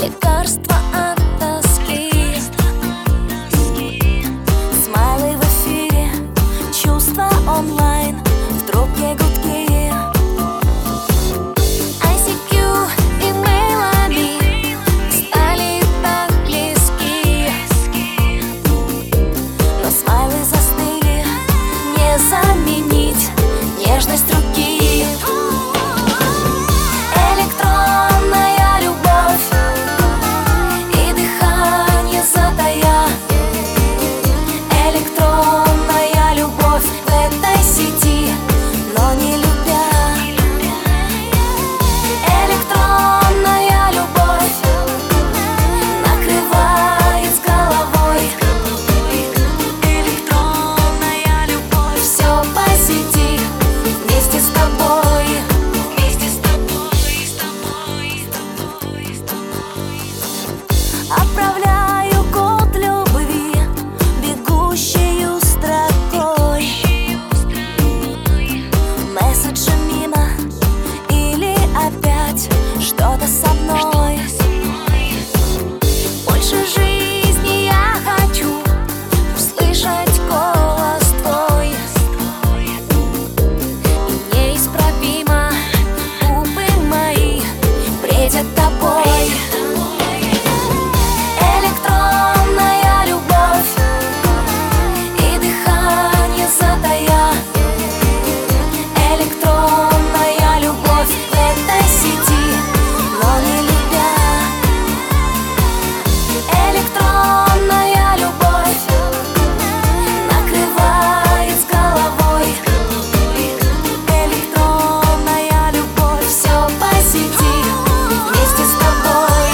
лекарство от тоски. Смайлы в эфире, чувства онлайн, в трубке гудки. ICQ имейлами стали так близки, но смайлы застыли, не заменить нежность руки. Электронная любовь и дыхание затая. Электронная любовь в этой сети, но не любя. Электронная любовь накрывает с головой. Электронная любовь, все по сети, вместе с тобой. Вместе с тобой, с тобой, с тобой, с тобой. Отправляю код любви бегущую строкой. Месседжи мимо или опять что-то со мной. Больше жизни я хочу услышать голос твой. И неисправимо губы мои бредят тобой. Электронная любовь и дыхание затая. Электронная любовь в этой сети, но не любя. Электронная любовь накрывает с головой. Электронная любовь, все по сети, вместе с тобой.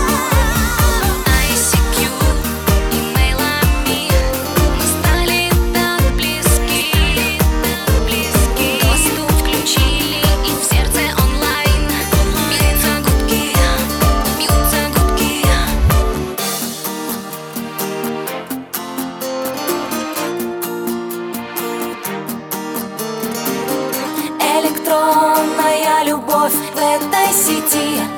ICQ имейлами мы стали так близки, так близки. Доступ включили и в сердце онлайн бьются гудки, бьются гудки. Электронная любовь в этой сети,